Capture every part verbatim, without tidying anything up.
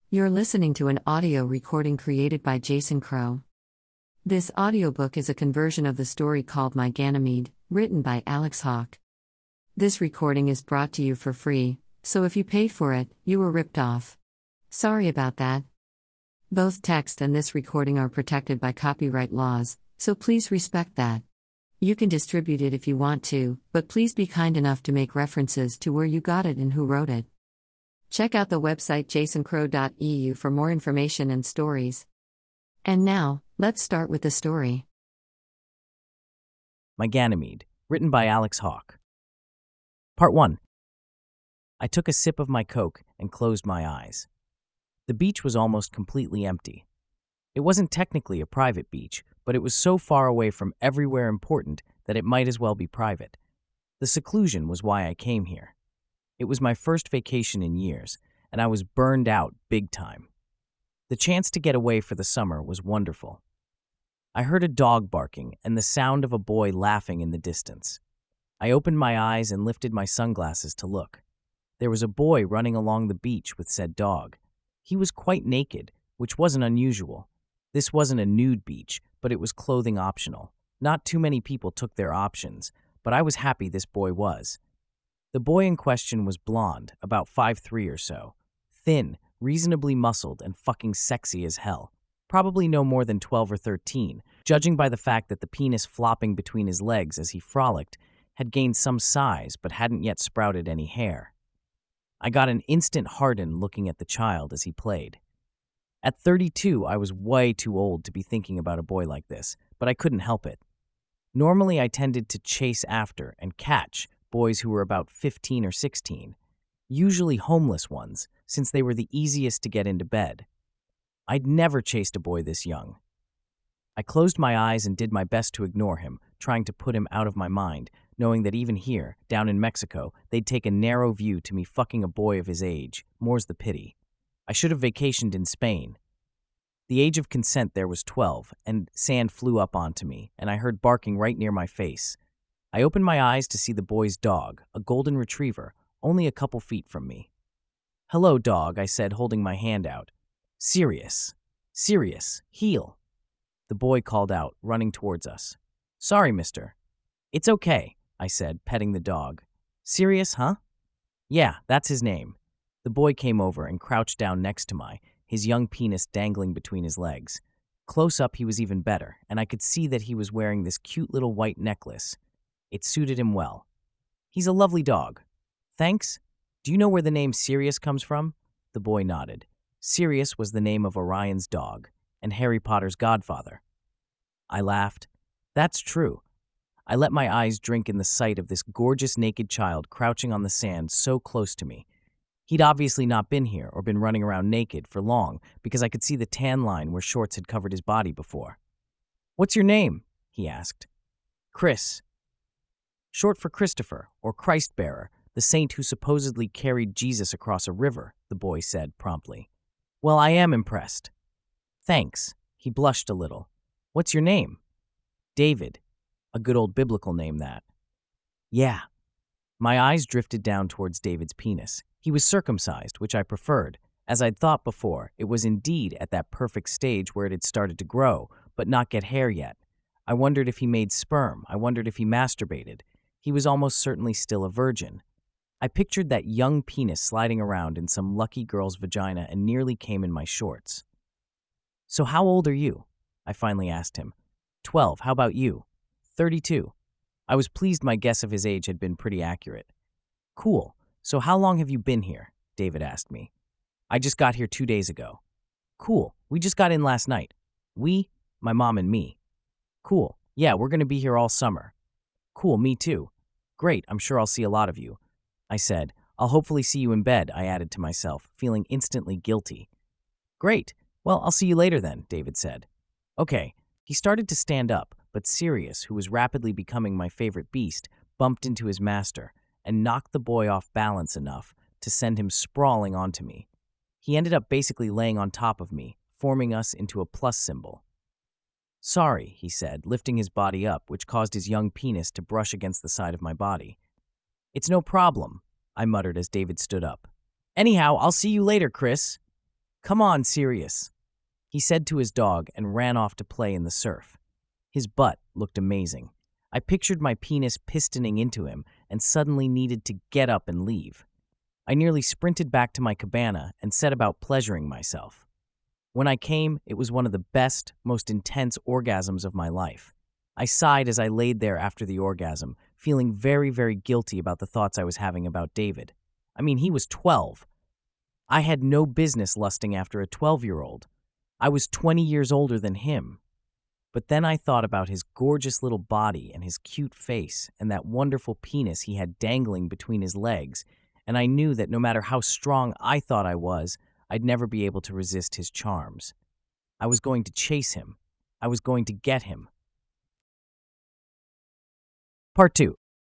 You're listening to an audio recording created by Jason Crow. This audiobook is a conversion of the story called My Ganymede, written by Alex Hawke. This recording is brought to you for free, so if you paid for it, you were ripped off. Sorry about that. Both text and this recording are protected by copyright laws, so please respect that. You can distribute it if you want to, but please be kind enough to make references to where you got it and who wrote it. Check out the website jason crow dot e u for more information and stories. And now, let's start with the story. My Ganymede, written by Alex Hawke. Part one. I took a sip of my Coke and closed my eyes. The beach was almost completely empty. It wasn't technically a private beach, but it was so far away from everywhere important that it might as well be private. The seclusion was why I came here. It was my first vacation in years, and I was burned out big time. The chance to get away for the summer was wonderful. I heard a dog barking and the sound of a boy laughing in the distance. I opened my eyes and lifted my sunglasses to look. There was a boy running along the beach with said dog. He was quite naked, which wasn't unusual. This wasn't a nude beach, but it was clothing optional. Not too many people took their options, but I was happy this boy was. The boy in question was blonde, about five three or so, thin, reasonably muscled, and fucking sexy as hell. Probably no more than twelve or thirteen, judging by the fact that the penis flopping between his legs as he frolicked had gained some size but hadn't yet sprouted any hair. I got an instant harden looking at the child as he played. At thirty-two, I was way too old to be thinking about a boy like this, but I couldn't help it. Normally, I tended to chase after and catch boys who were about fifteen or sixteen, usually homeless ones, since they were the easiest to get into bed. I'd never chased a boy this young. I closed my eyes and did my best to ignore him, trying to put him out of my mind, knowing that even here, down in Mexico, they'd take a narrow view to me fucking a boy of his age. More's the pity. I should have vacationed in Spain. The age of consent there was twelve, and sand flew up onto me, and I heard barking right near my face. I opened my eyes to see the boy's dog, a golden retriever, only a couple feet from me. "Hello, dog," I said, holding my hand out. "Sirius. Sirius, heel." The boy called out, running towards us. "Sorry, mister." "It's okay," I said, petting the dog. "Sirius, huh?" "Yeah, that's his name." The boy came over and crouched down next to my, his young penis dangling between his legs. Close up, he was even better, and I could see that he was wearing this cute little white necklace. It suited him well. "He's a lovely dog." "Thanks. Do you know where the name Sirius comes from?" The boy nodded. Sirius was the name of Orion's dog, and Harry Potter's godfather. I laughed. That's true. I let my eyes drink in the sight of this gorgeous naked child crouching on the sand so close to me. He'd obviously not been here or been running around naked for long because I could see the tan line where shorts had covered his body before. "What's your name?" he asked. "Chris." "Short for Christopher, or Christ-bearer, the saint who supposedly carried Jesus across a river," the boy said promptly. "Well, I am impressed." "Thanks." He blushed a little. "What's your name?" "David." A good old biblical name, that. "Yeah." My eyes drifted down towards David's penis. He was circumcised, which I preferred. As I'd thought before, it was indeed at that perfect stage where it had started to grow, but not get hair yet. I wondered if he made sperm. I wondered if he masturbated. He was almost certainly still a virgin. I pictured that young penis sliding around in some lucky girl's vagina and nearly came in my shorts. "So how old are you?" I finally asked him. Twelve. How about you?" Thirty-two. I was pleased my guess of his age had been pretty accurate. "Cool. So how long have you been here?" David asked me. "I just got here two days ago." "Cool. We just got in last night." "We?" "My mom and me." "Cool. Yeah, we're going to be here all summer." "Cool, me too." "Great, I'm sure I'll see a lot of you." I said. "I'll hopefully see you in bed," I added to myself, feeling instantly guilty. "Great. Well, I'll see you later then," David said. "Okay." He started to stand up, but Sirius, who was rapidly becoming my favorite beast, bumped into his master and knocked the boy off balance enough to send him sprawling onto me. He ended up basically laying on top of me, forming us into a plus symbol. "Sorry," he said, lifting his body up, which caused his young penis to brush against the side of my body. "It's no problem," I muttered as David stood up. "Anyhow, I'll see you later, Chris." "Come on, Sirius," he said to his dog and ran off to play in the surf. His butt looked amazing. I pictured my penis pistoning into him and suddenly needed to get up and leave. I nearly sprinted back to my cabana and set about pleasuring myself. When I came, it was one of the best, most intense orgasms of my life. I sighed as I laid there after the orgasm, feeling very, very guilty about the thoughts I was having about David. I mean, he was twelve. I had no business lusting after a twelve-year-old. I was twenty years older than him. But then I thought about his gorgeous little body and his cute face and that wonderful penis he had dangling between his legs, and I knew that no matter how strong I thought I was, I'd never be able to resist his charms. I was going to chase him. I was going to get him. Part two.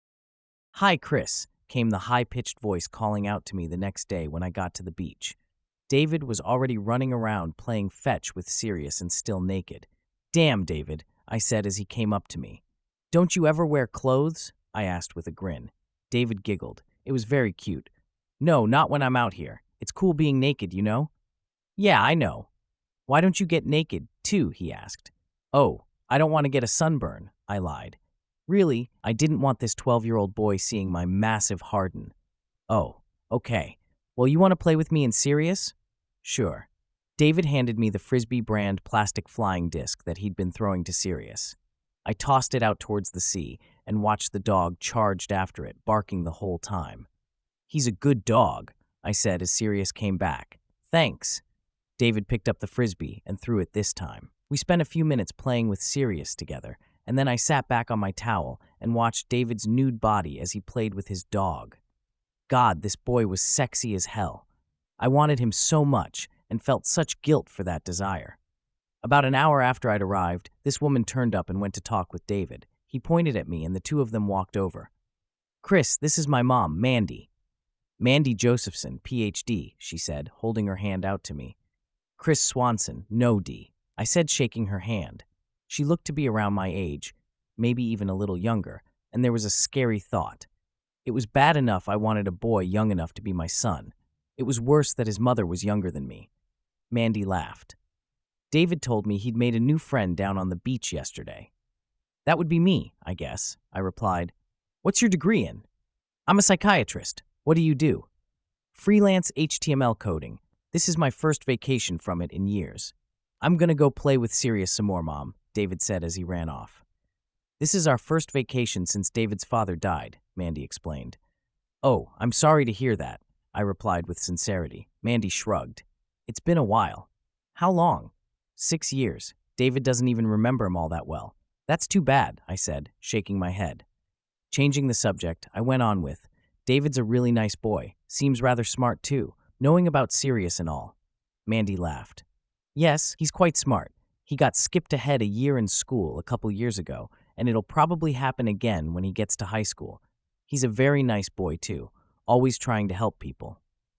"Hi, Chris," came the high-pitched voice calling out to me the next day when I got to the beach. David was already running around playing fetch with Sirius and still naked. "Damn, David," I said as he came up to me. "Don't you ever wear clothes?" I asked with a grin. David giggled. It was very cute. "No, not when I'm out here. It's cool being naked, you know?" "Yeah, I know. Why don't you get naked, too?" he asked. "Oh, I don't want to get a sunburn," I lied. Really, I didn't want this twelve-year-old boy seeing my massive harden. "Oh, okay. Well, you want to play with me in Sirius?" "Sure." David handed me the Frisbee brand plastic flying disc that he'd been throwing to Sirius. I tossed it out towards the sea and watched the dog charged after it, barking the whole time. "He's a good dog," I said as Sirius came back. "Thanks." David picked up the Frisbee and threw it this time. We spent a few minutes playing with Sirius together, and then I sat back on my towel and watched David's nude body as he played with his dog. God, this boy was sexy as hell. I wanted him so much and felt such guilt for that desire. About an hour after I'd arrived, this woman turned up and went to talk with David. He pointed at me and the two of them walked over. "Chris, this is my mom, Mandy." "Mandy Josephson, P H D, she said, holding her hand out to me. "Chris Swanson, no D," I said, shaking her hand. She looked to be around my age, maybe even a little younger, and there was a scary thought. It was bad enough I wanted a boy young enough to be my son. It was worse that his mother was younger than me. Mandy laughed. "David told me he'd made a new friend down on the beach yesterday." "That would be me, I guess," I replied. "What's your degree in?" "I'm a psychiatrist. What do you do?" "Freelance H T M L coding. This is my first vacation from it in years." "I'm gonna go play with Sirius some more, Mom," David said as he ran off. "This is our first vacation since David's father died," Mandy explained. "Oh, I'm sorry to hear that," I replied with sincerity. Mandy shrugged. "It's been a while." "How long?" Six years. David doesn't even remember him all that well." "That's too bad," I said, shaking my head. Changing the subject, I went on with, "David's a really nice boy. Seems rather smart, too, knowing about Sirius and all." Mandy laughed. "Yes, he's quite smart. He got skipped ahead a year in school a couple years ago, and it'll probably happen again when he gets to high school. He's a very nice boy, too, always trying to help people."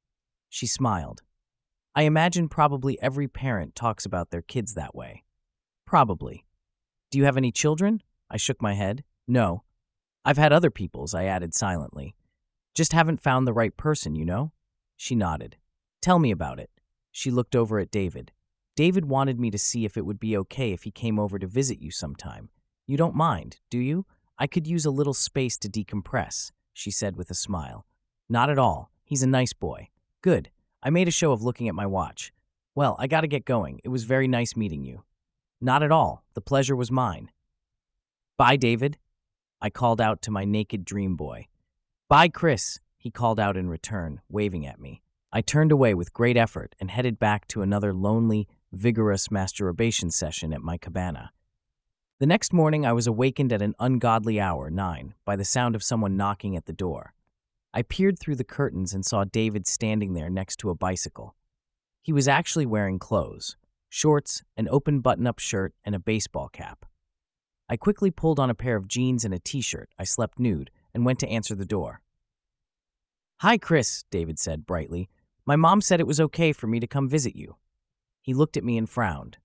She smiled. "I imagine probably every parent talks about their kids that way." "Probably. Do you have any children?" I shook my head. "No. I've had other people's," I added silently. "Just haven't found the right person, you know?" She nodded. "Tell me about it." She looked over at David. "David wanted me to see if it would be okay if he came over to visit you sometime. You don't mind, do you? I could use a little space to decompress," she said with a smile. "Not at all. He's a nice boy." "Good." I made a show of looking at my watch. "Well, I gotta get going. It was very nice meeting you." "Not at all. The pleasure was mine." "Bye, David," I called out to my naked dream boy. "Bye, Chris," he called out in return, waving at me. I turned away with great effort and headed back to another lonely, vigorous masturbation session at my cabana. The next morning, I was awakened at an ungodly hour, nine, by the sound of someone knocking at the door. I peered through the curtains and saw David standing there next to a bicycle. He was actually wearing clothes, shorts, an open button-up shirt, and a baseball cap. I quickly pulled on a pair of jeans and a t-shirt. I slept nude and went to answer the door. "Hi, Chris," David said brightly. "My mom said it was okay for me to come visit you." He looked at me and frowned.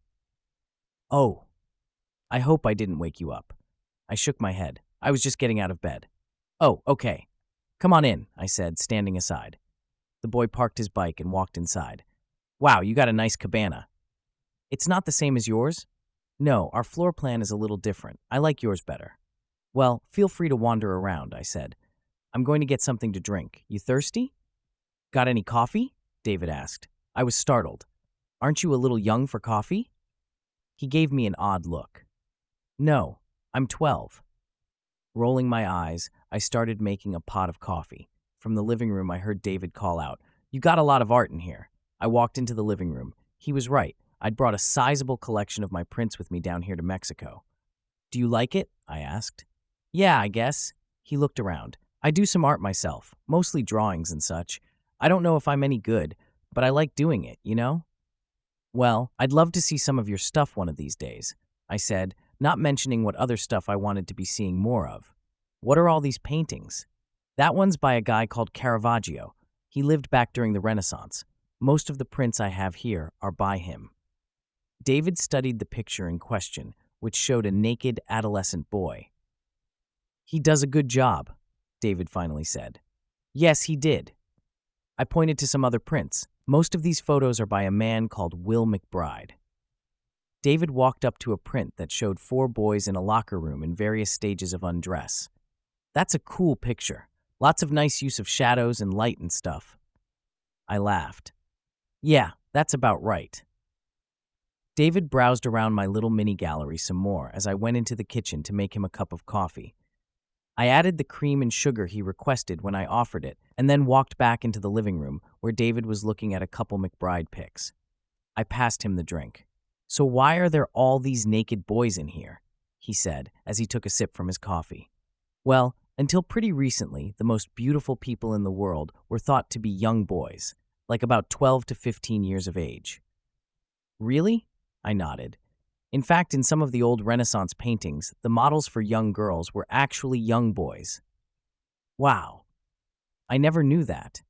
"Oh, I hope I didn't wake you up." I shook my head. I was just getting out of bed. "Oh, okay. Come on in," I said, standing aside. The boy parked his bike and walked inside. Wow, you got a nice cabana. It's not the same as yours? No, our floor plan is a little different. I like yours better. Well, feel free to wander around, I said. I'm going to get something to drink. You thirsty? Got any coffee? David asked. I was startled. Aren't you a little young for coffee? He gave me an odd look. No, I'm twelve. Rolling my eyes, I started making a pot of coffee. From the living room, I heard David call out, "You got a lot of art in here." I walked into the living room. He was right. I'd brought a sizable collection of my prints with me down here to Mexico. Do you like it? I asked. Yeah, I guess. He looked around. I do some art myself, mostly drawings and such. I don't know if I'm any good, but I like doing it, you know? Well, I'd love to see some of your stuff one of these days, I said, not mentioning what other stuff I wanted to be seeing more of. What are all these paintings? That one's by a guy called Caravaggio. He lived back during the Renaissance. Most of the prints I have here are by him. David studied the picture in question, which showed a naked adolescent boy. He does a good job, David finally said. Yes, he did. I pointed to some other prints. Most of these photos are by a man called Will McBride. David walked up to a print that showed four boys in a locker room in various stages of undress. That's a cool picture. Lots of nice use of shadows and light and stuff. I laughed. Yeah, that's about right. David browsed around my little mini gallery some more as I went into the kitchen to make him a cup of coffee. I added the cream and sugar he requested when I offered it, and then walked back into the living room where David was looking at a couple McBride pics. I passed him the drink. So why are there all these naked boys in here? He said as he took a sip from his coffee. Well, until pretty recently, the most beautiful people in the world were thought to be young boys, like about twelve to fifteen years of age. Really? I nodded. In fact, in some of the old Renaissance paintings, the models for young girls were actually young boys. Wow. I never knew that.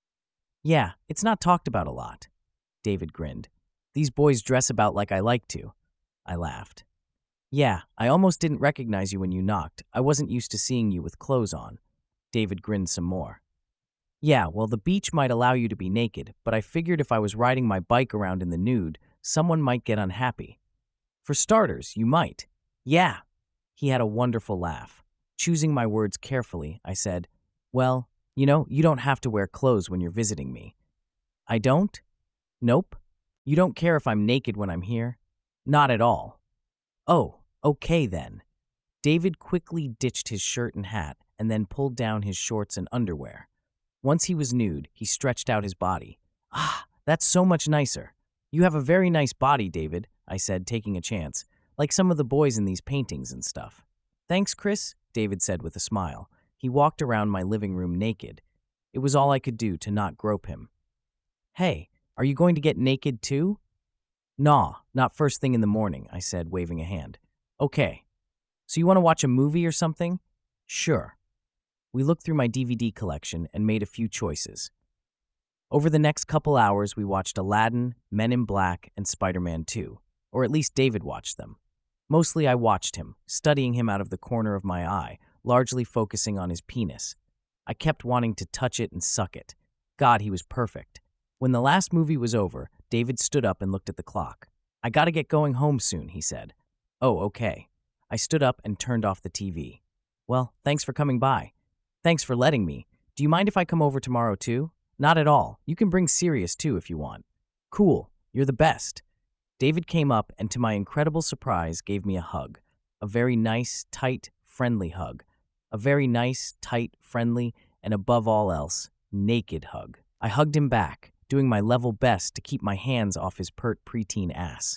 Yeah, it's not talked about a lot. David grinned. These boys dress about like I like to. I laughed. Yeah, I almost didn't recognize you when you knocked. I wasn't used to seeing you with clothes on. David grinned some more. Yeah, well, the beach might allow you to be naked, but I figured if I was riding my bike around in the nude, someone might get unhappy. For starters, you might. Yeah. He had a wonderful laugh. Choosing my words carefully, I said, well, you know, you don't have to wear clothes when you're visiting me. I don't? Nope. You don't care if I'm naked when I'm here? Not at all. Oh, okay then. David quickly ditched his shirt and hat and then pulled down his shorts and underwear. Once he was nude, he stretched out his body. Ah, that's so much nicer. You have a very nice body, David, I said, taking a chance, like some of the boys in these paintings and stuff. Thanks, Chris, David said with a smile. He walked around my living room naked. It was all I could do to not grope him. Hey, are you going to get naked too? Nah, not first thing in the morning, I said, waving a hand. Okay. So you want to watch a movie or something? Sure. We looked through my D V D collection and made a few choices. Over the next couple hours, we watched Aladdin, Men in Black, and Spider-Man two, or at least David watched them. Mostly I watched him, studying him out of the corner of my eye, largely focusing on his penis. I kept wanting to touch it and suck it. God, he was perfect. When the last movie was over, David stood up and looked at the clock. I gotta get going home soon, he said. Oh, okay. I stood up and turned off the T V. Well, thanks for coming by. Thanks for letting me. Do you mind if I come over tomorrow too? Not at all. You can bring Sirius too if you want. Cool. You're the best. David came up and to my incredible surprise gave me a hug. A very nice, tight, friendly hug. A very nice, tight, friendly, and above all else, naked hug. I hugged him back, doing my level best to keep my hands off his pert preteen ass.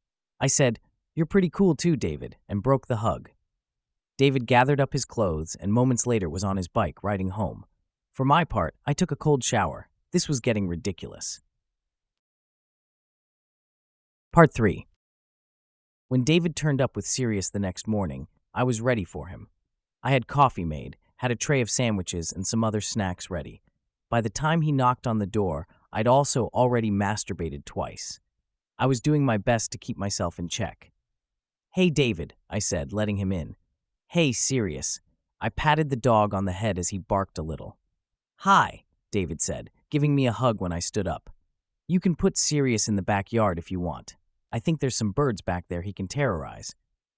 I said, "You're pretty cool too, David," and broke the hug. David gathered up his clothes and moments later was on his bike riding home. For my part, I took a cold shower. This was getting ridiculous. Part three. When David turned up with Sirius the next morning, I was ready for him. I had coffee made, had a tray of sandwiches and some other snacks ready. By the time he knocked on the door, I'd also already masturbated twice. I was doing my best to keep myself in check. Hey, David, I said, letting him in. Hey, Sirius. I patted the dog on the head as he barked a little. Hi, David said, giving me a hug when I stood up. You can put Sirius in the backyard if you want. I think there's some birds back there he can terrorize.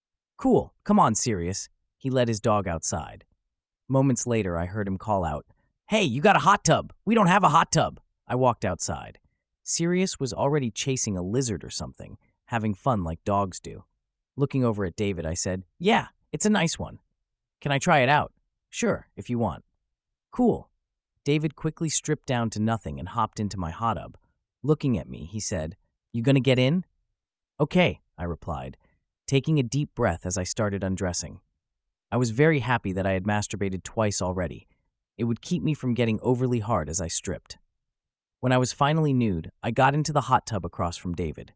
Cool, come on, Sirius. He led his dog outside. Moments later, I heard him call out, "Hey, you got a hot tub? We don't have a hot tub." I walked outside. Sirius was already chasing a lizard or something, having fun like dogs do. Looking over at David, I said, "Yeah, it's a nice one. Can I try it out?" "Sure, if you want." "Cool." David quickly stripped down to nothing and hopped into my hot tub. Looking at me, he said, "You gonna get in?" "Okay," I replied, taking a deep breath as I started undressing. I was very happy that I had masturbated twice already. It would keep me from getting overly hard as I stripped. When I was finally nude, I got into the hot tub across from David.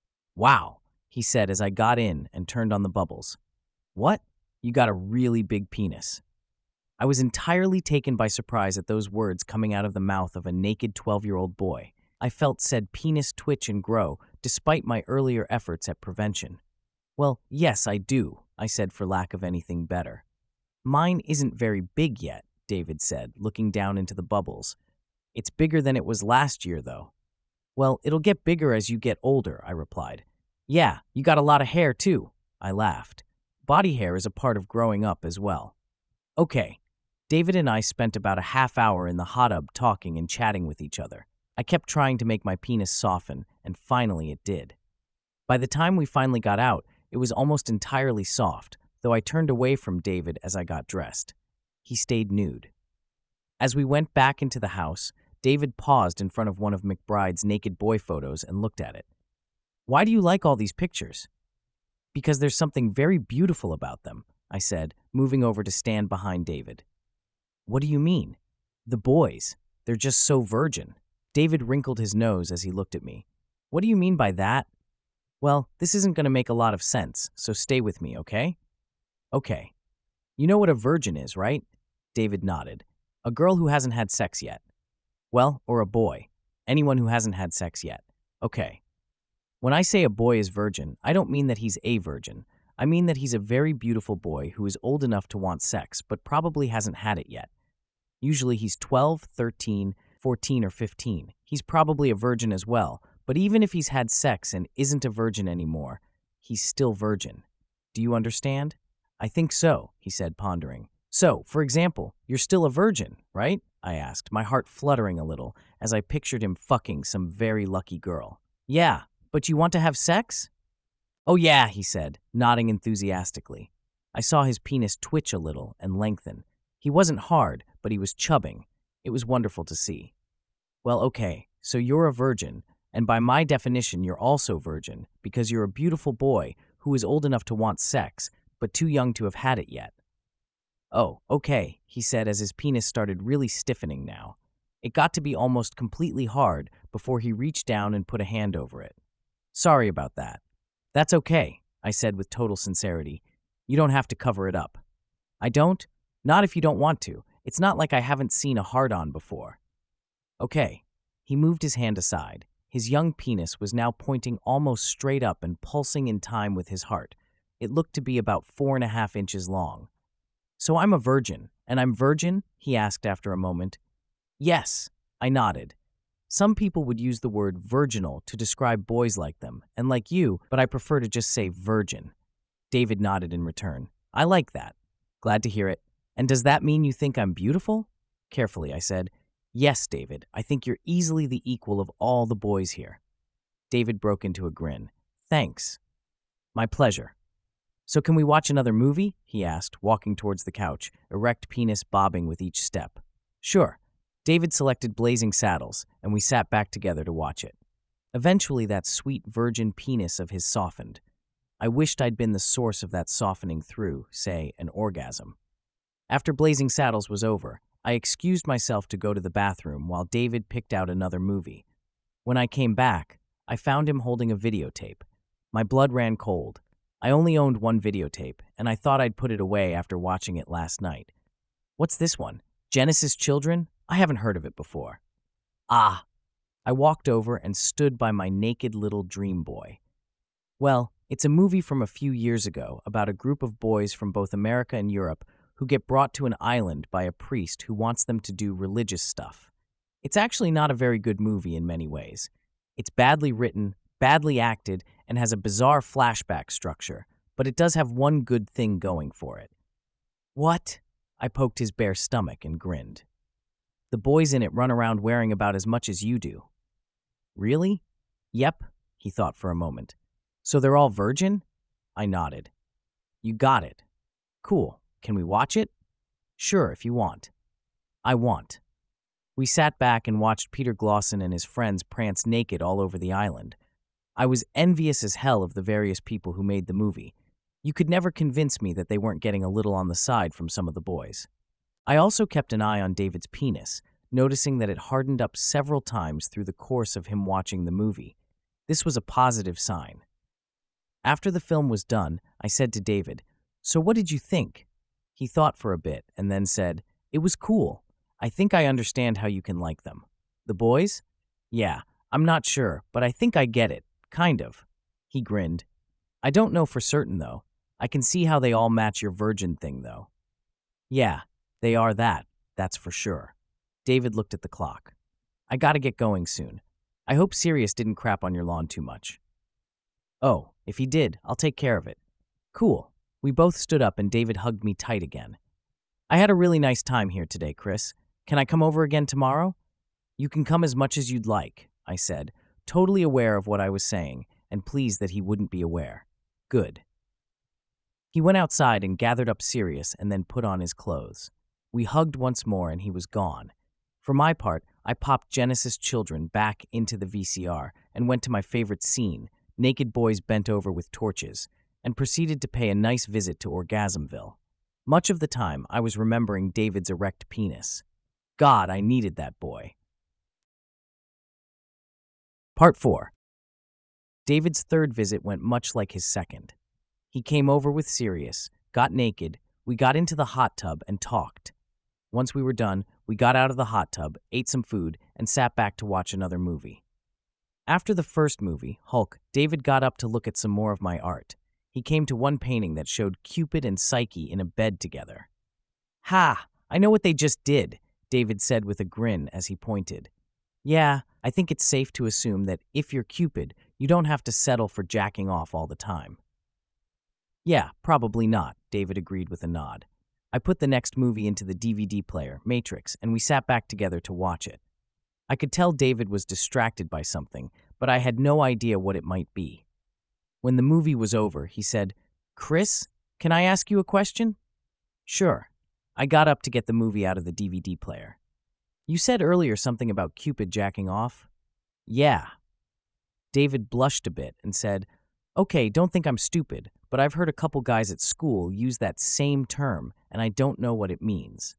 "Wow," he said as I got in and turned on the bubbles. "What? You got a really big penis." I was entirely taken by surprise at those words coming out of the mouth of a naked twelve-year-old boy. I felt said penis twitch and grow, despite my earlier efforts at prevention. "Well, yes, I do," I said for lack of anything better. "Mine isn't very big yet," David said, looking down into the bubbles. "It's bigger than it was last year, though." "Well, it'll get bigger as you get older," I replied. "Yeah, you got a lot of hair, too," I laughed. "Body hair is a part of growing up as well." Okay. David and I spent about a half hour in the hot tub talking and chatting with each other. I kept trying to make my penis soften, and finally it did. By the time we finally got out, it was almost entirely soft, though I turned away from David as I got dressed. He stayed nude. As we went back into the house, David paused in front of one of McBride's naked boy photos and looked at it. "Why do you like all these pictures?" "Because there's something very beautiful about them," I said, moving over to stand behind David. "What do you mean?" "The boys. They're just so virgin." David wrinkled his nose as he looked at me. "What do you mean by that?" "Well, this isn't going to make a lot of sense, so stay with me, okay?" "Okay. You know what a virgin is, right?" David nodded. "A girl who hasn't had sex yet." "Well, or a boy. Anyone who hasn't had sex yet." "Okay. When I say a boy is virgin, I don't mean that he's a virgin. I mean that he's a very beautiful boy who is old enough to want sex, but probably hasn't had it yet. Usually he's twelve, thirteen, fourteen, or fifteen. He's probably a virgin as well, but even if he's had sex and isn't a virgin anymore, he's still virgin. Do you understand?" "I think so," he said, pondering. "So, for example, you're still a virgin, right?" I asked, my heart fluttering a little as I pictured him fucking some very lucky girl. "Yeah, but you want to have sex?" "Oh yeah," he said, nodding enthusiastically. I saw his penis twitch a little and lengthen. He wasn't hard, but he was chubbing. It was wonderful to see. "Well, okay, so you're a virgin, and by my definition you're also virgin, because you're a beautiful boy who is old enough to want sex, but too young to have had it yet." "Oh, okay," he said as his penis started really stiffening now. It got to be almost completely hard before he reached down and put a hand over it. "Sorry about that." "That's okay," I said with total sincerity. "You don't have to cover it up." "I don't? Not if you don't want to. It's not like I haven't seen a hard-on before." "Okay." He moved his hand aside. His young penis was now pointing almost straight up and pulsing in time with his heart. It looked to be about four and a half inches long. "So I'm a virgin, and I'm virgin?" he asked after a moment. "Yes," I nodded. Some people would use the word virginal to describe boys like them, and like you, but I prefer to just say virgin. David nodded in return. "I like that." "Glad to hear it. And does that mean you think I'm beautiful?" Carefully, I said, "Yes, David, I think you're easily the equal of all the boys here." David broke into a grin. "Thanks." "My pleasure." "So can we watch another movie?" he asked, walking towards the couch, erect penis bobbing with each step. "Sure." David selected Blazing Saddles, and we sat back together to watch it. Eventually, that sweet virgin penis of his softened. I wished I'd been the source of that softening through, say, an orgasm. After Blazing Saddles was over, I excused myself to go to the bathroom while David picked out another movie. When I came back, I found him holding a videotape. My blood ran cold. I only owned one videotape, and I thought I'd put it away after watching it last night. "What's this one? Genesis Children? I haven't heard of it before." "Ah." I walked over and stood by my naked little dream boy. "Well, it's a movie from a few years ago about a group of boys from both America and Europe who get brought to an island by a priest who wants them to do religious stuff. It's actually not a very good movie in many ways. It's badly written, badly acted, and has a bizarre flashback structure, but it does have one good thing going for it. What? I poked his bare stomach and grinned. The boys in it run around wearing about as much as you do. Really? Yep, he thought for a moment. So they're all virgin? I nodded. You got it. Cool. Can we watch it? Sure, if you want. I want. We sat back and watched Peter Glosson and his friends prance naked all over the island. I was envious as hell of the various people who made the movie. You could never convince me that they weren't getting a little on the side from some of the boys. I also kept an eye on David's penis, noticing that it hardened up several times through the course of him watching the movie. This was a positive sign. After the film was done, I said to David, "So what did you think?" He thought for a bit and then said, "It was cool. I think I understand how you can like them." The boys? Yeah, I'm not sure, but I think I get it. Kind of. He grinned. I don't know for certain, though. I can see how they all match your virgin thing, though. Yeah, they are that, that's for sure. David looked at the clock. I gotta get going soon. I hope Sirius didn't crap on your lawn too much. Oh, if he did, I'll take care of it. Cool. We both stood up and David hugged me tight again. I had a really nice time here today, Chris. Can I come over again tomorrow? You can come as much as you'd like, I said, totally aware of what I was saying and pleased that he wouldn't be aware. Good. He went outside and gathered up Sirius and then put on his clothes. We hugged once more and he was gone. For my part, I popped Genesis Children back into the V C R and went to my favorite scene, naked boys bent over with torches, and proceeded to pay a nice visit to Orgasmville. Much of the time, I was remembering David's erect penis. God, I needed that boy. Part four. David's third visit went much like his second. He came over with Sirius, got naked, we got into the hot tub and talked. Once we were done, we got out of the hot tub, ate some food, and sat back to watch another movie. After the first movie, Hulk, David got up to look at some more of my art. He came to one painting that showed Cupid and Psyche in a bed together. Ha! I know what they just did, David said with a grin as he pointed. Yeah, I think it's safe to assume that if you're Cupid, you don't have to settle for jacking off all the time. Yeah, probably not, David agreed with a nod. I put the next movie into the D V D player, Matrix, and we sat back together to watch it. I could tell David was distracted by something, but I had no idea what it might be. When the movie was over, he said, "Chris, can I ask you a question?" Sure. I got up to get the movie out of the D V D player. You said earlier something about Cupid jacking off? Yeah. David blushed a bit and said, "Okay, don't think I'm stupid, but I've heard a couple guys at school use that same term, and I don't know what it means."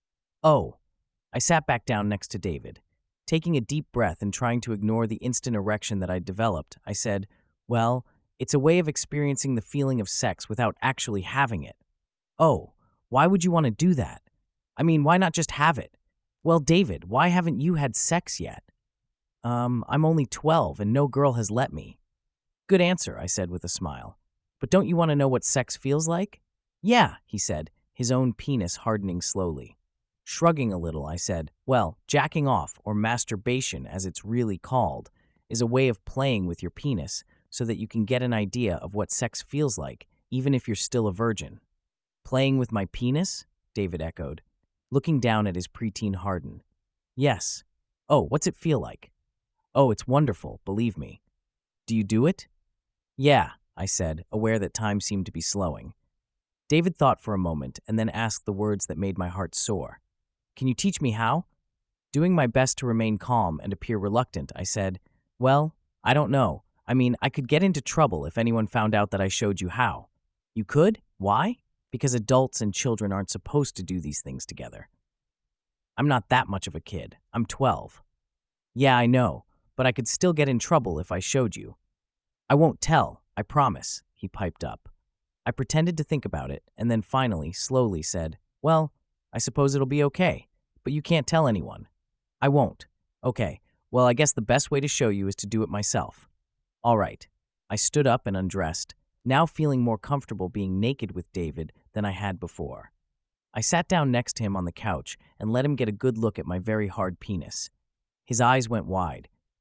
Oh. I sat back down next to David. Taking a deep breath and trying to ignore the instant erection that I'd developed, I said, "Well, it's a way of experiencing the feeling of sex without actually having it." Oh, why would you want to do that? I mean, why not just have it? Well, David, why haven't you had sex yet? Um, I'm only twelve and no girl has let me. Good answer, I said with a smile. But don't you want to know what sex feels like? Yeah, he said, his own penis hardening slowly. Shrugging a little, I said, well, jacking off, or masturbation as it's really called, is a way of playing with your penis so that you can get an idea of what sex feels like, even if you're still a virgin. Playing with my penis? David echoed, looking down at his preteen Harden. Yes. Oh, what's it feel like? Oh, it's wonderful, believe me. Do you do it? Yeah, I said, aware that time seemed to be slowing. David thought for a moment and then asked the words that made my heart soar. Can you teach me how? Doing my best to remain calm and appear reluctant, I said, well, I don't know. I mean, I could get into trouble if anyone found out that I showed you how. You could? Why? Because adults and children aren't supposed to do these things together. I'm not that much of a kid. I'm twelve. Yeah, I know, but I could still get in trouble if I showed you. I won't tell, I promise, he piped up. I pretended to think about it, and then finally, slowly said, well, I suppose it'll be okay, but you can't tell anyone. I won't. Okay, well, I guess the best way to show you is to do it myself. All right. I stood up and undressed, now feeling more comfortable being naked with David than I had before. I sat down next to him on the couch and let him get a good look at my very hard penis. His eyes went wide.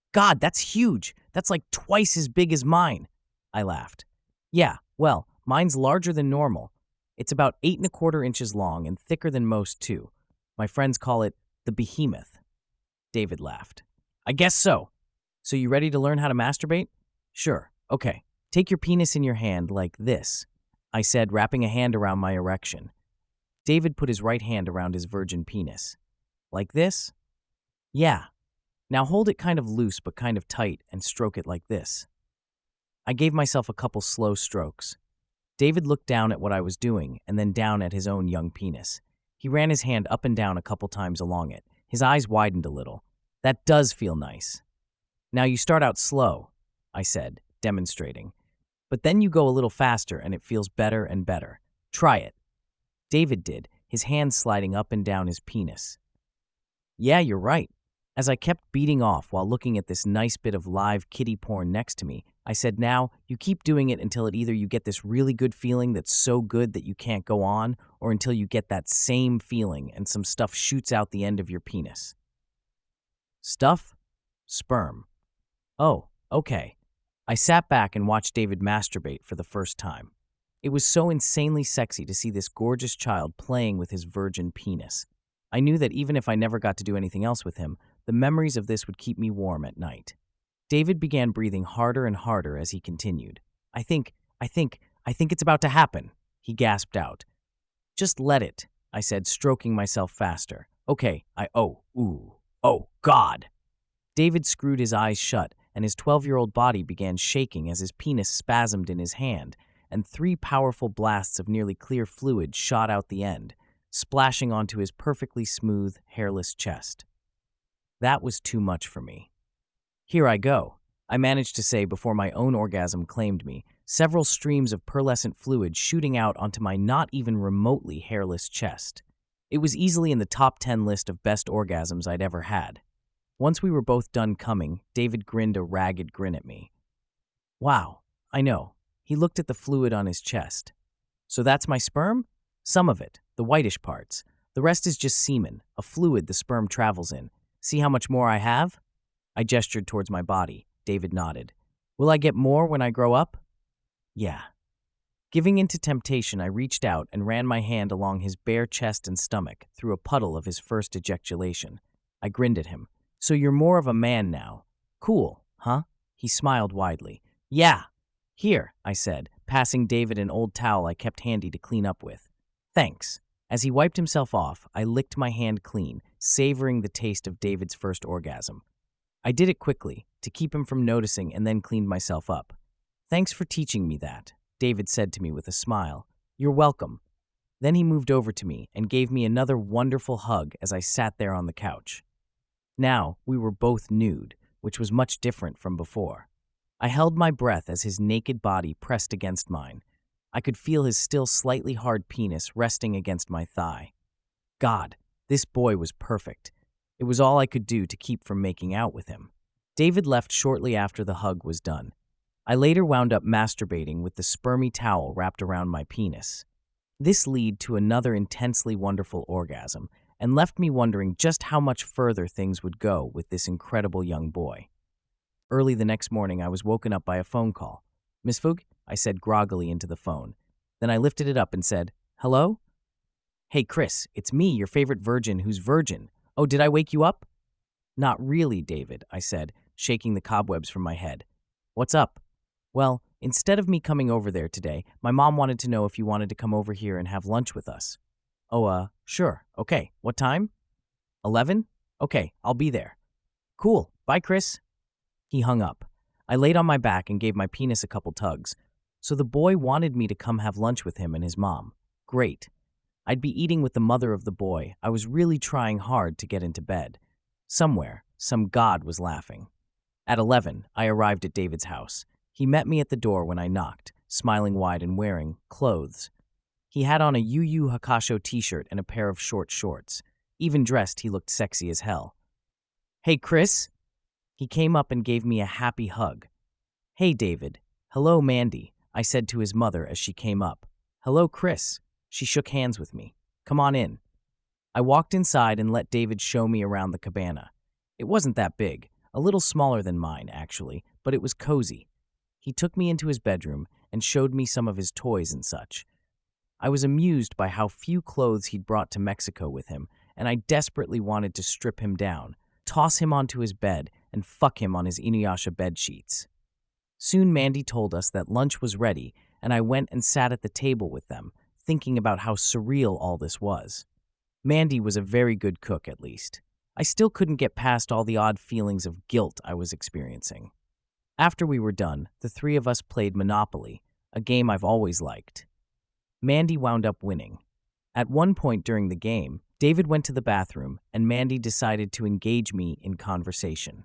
God, that's huge. That's like twice as big as mine. I laughed. Yeah, well, mine's larger than normal. It's about eight and a quarter inches long and thicker than most, too. My friends call it the behemoth. David laughed. I guess so. So you ready to learn how to masturbate? Sure. Okay. Take your penis in your hand like this, I said, wrapping a hand around my erection. David put his right hand around his virgin penis. Like this? Yeah. Now hold it kind of loose but kind of tight and stroke it like this. I gave myself a couple slow strokes. David looked down at what I was doing and then down at his own young penis. He ran his hand up and down a couple times along it. His eyes widened a little. That does feel nice. Now you start out slow, I said, demonstrating. But then you go a little faster and it feels better and better. Try it. David did, his hand sliding up and down his penis. Yeah, you're right. As I kept beating off while looking at this nice bit of live kitty porn next to me, I said, now, you keep doing it until it either you get this really good feeling that's so good that you can't go on, or until you get that same feeling and some stuff shoots out the end of your penis. Stuff? Sperm. Oh, okay. I sat back and watched David masturbate for the first time. It was so insanely sexy to see this gorgeous child playing with his virgin penis. I knew that even if I never got to do anything else with him, the memories of this would keep me warm at night. David began breathing harder and harder as he continued. I think, I think, I think it's about to happen, he gasped out. Just let it, I said, stroking myself faster. Okay, I, oh, ooh, oh, God. David screwed his eyes shut, and his twelve-year-old body began shaking as his penis spasmed in his hand, and three powerful blasts of nearly clear fluid shot out the end, splashing onto his perfectly smooth, hairless chest. That was too much for me. Here I go, I managed to say before my own orgasm claimed me, several streams of pearlescent fluid shooting out onto my not even remotely hairless chest. It was easily in the top ten list of best orgasms I'd ever had. Once we were both done coming, David grinned a ragged grin at me. Wow, I know. He looked at the fluid on his chest. So that's my sperm? Some of it, the whitish parts. The rest is just semen, a fluid the sperm travels in. See how much more I have? I gestured towards my body. David nodded. Will I get more when I grow up? Yeah. Giving in to temptation, I reached out and ran my hand along his bare chest and stomach through a puddle of his first ejaculation. I grinned at him. So you're more of a man now. Cool, huh? He smiled widely. Yeah. Here, I said, passing David an old towel I kept handy to clean up with. Thanks. As he wiped himself off, I licked my hand clean, savoring the taste of David's first orgasm. I did it quickly, to keep him from noticing, and then cleaned myself up. Thanks for teaching me that, David said to me with a smile. You're welcome. Then he moved over to me and gave me another wonderful hug as I sat there on the couch. Now, we were both nude, which was much different from before. I held my breath as his naked body pressed against mine. I could feel his still slightly hard penis resting against my thigh. God, this boy was perfect. It was all I could do to keep from making out with him. David left shortly after the hug was done. I later wound up masturbating with the spermy towel wrapped around my penis. This led to another intensely wonderful orgasm, and left me wondering just how much further things would go with this incredible young boy. Early the next morning, I was woken up by a phone call. Miss Fug? I said groggily into the phone. Then I lifted it up and said, Hello? Hey, Chris, it's me, your favorite virgin who's virgin. Oh, did I wake you up? Not really, David, I said, shaking the cobwebs from my head. What's up? Well, instead of me coming over there today, my mom wanted to know if you wanted to come over here and have lunch with us. Oh, uh, sure. Okay. What time? Eleven? Okay, I'll be there. Cool. Bye, Chris. He hung up. I laid on my back and gave my penis a couple tugs. So the boy wanted me to come have lunch with him and his mom. Great. I'd be eating with the mother of the boy. I was really trying hard to get into bed. Somewhere, some god was laughing. At eleven, I arrived at David's house. He met me at the door when I knocked, smiling wide and wearing clothes. He had on a Yu Yu Hakusho t-shirt and a pair of short shorts. Even dressed, he looked sexy as hell. Hey, Chris. He came up and gave me a happy hug. Hey, David. Hello, Mandy, I said to his mother as she came up. Hello, Chris. She shook hands with me. Come on in. I walked inside and let David show me around the cabana. It wasn't that big, A little smaller than mine, actually, but it was cozy. He took me into his bedroom and showed me some of his toys and such. I was amused by how few clothes he'd brought to Mexico with him, and I desperately wanted to strip him down, toss him onto his bed, and fuck him on his Inuyasha bed sheets. Soon Mandy told us that lunch was ready, and I went and sat at the table with them, thinking about how surreal all this was. Mandy was a very good cook, at least. I still couldn't get past all the odd feelings of guilt I was experiencing. After we were done, the three of us played Monopoly, a game I've always liked. Mandy wound up winning. At one point during the game, David went to the bathroom, and Mandy decided to engage me in conversation.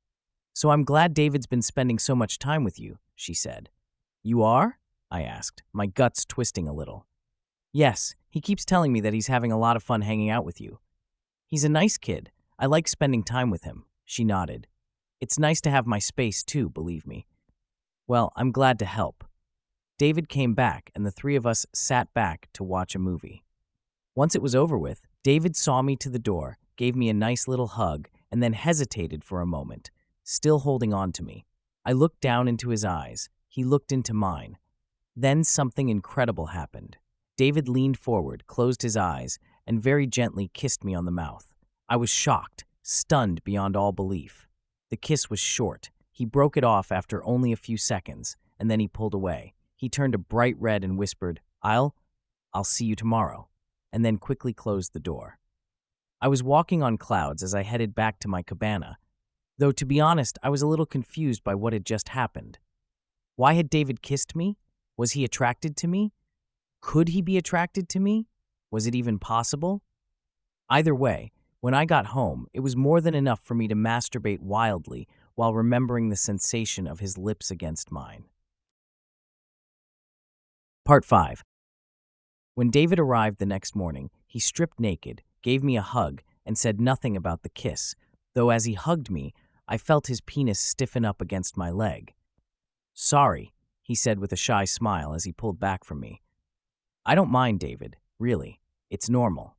"So I'm glad David's been spending so much time with you," she said. "You are?" I asked, my guts twisting a little. "Yes, he keeps telling me that he's having a lot of fun hanging out with you. He's a nice kid. I like spending time with him," she nodded. "It's nice to have my space too, believe me." "Well, I'm glad to help." David came back, and the three of us sat back to watch a movie. Once it was over with, David saw me to the door, gave me a nice little hug, and then hesitated for a moment, still holding on to me. I looked down into his eyes. He looked into mine. Then something incredible happened. David leaned forward, closed his eyes, and very gently kissed me on the mouth. I was shocked, stunned beyond all belief. The kiss was short. He broke it off after only a few seconds, and then he pulled away. He turned a bright red and whispered, I'll, I'll see you tomorrow, and then quickly closed the door. I was walking on clouds as I headed back to my cabana, though to be honest, I was a little confused by what had just happened. Why had David kissed me? Was he attracted to me? Could he be attracted to me? Was it even possible? Either way, when I got home, it was more than enough for me to masturbate wildly while remembering the sensation of his lips against mine. Part five. When David arrived the next morning, he stripped naked, gave me a hug, and said nothing about the kiss, though as he hugged me, I felt his penis stiffen up against my leg. "Sorry," he said with a shy smile as he pulled back from me. "I don't mind, David, really. It's normal."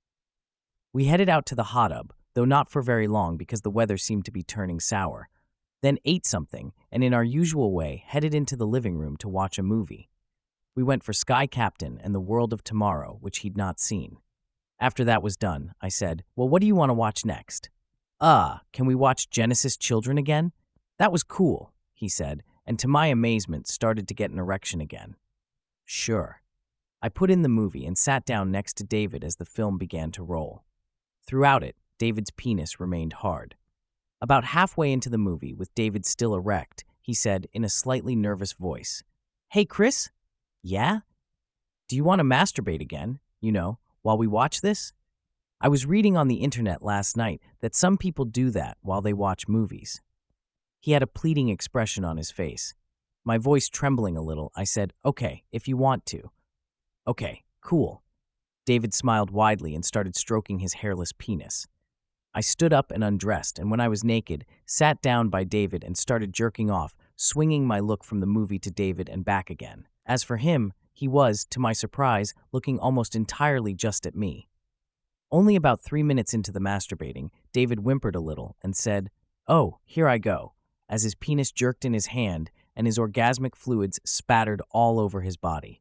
We headed out to the hot tub, though not for very long because the weather seemed to be turning sour, then ate something, and in our usual way, headed into the living room to watch a movie. We went for Sky Captain and The World of Tomorrow, which he'd not seen. After that was done, I said, "Well, what do you want to watch next?" "Ah, can we watch Genesis Children again? That was cool," he said, and to my amazement started to get an erection again. "Sure." I put in the movie and sat down next to David as the film began to roll. Throughout it, David's penis remained hard. About halfway into the movie, with David still erect, he said in a slightly nervous voice, "Hey, Chris? Yeah? Do you want to masturbate again, you know, while we watch this? I was reading on the internet last night that some people do that while they watch movies." He had a pleading expression on his face. My voice trembling a little, I said, "Okay, if you want to." "Okay, cool." David smiled widely and started stroking his hairless penis. I stood up and undressed, and when I was naked, sat down by David and started jerking off, swinging my look from the movie to David and back again. As for him, he was, to my surprise, looking almost entirely just at me. Only about three minutes into the masturbating, David whimpered a little and said, "Oh, here I go," as his penis jerked in his hand and his orgasmic fluids spattered all over his body.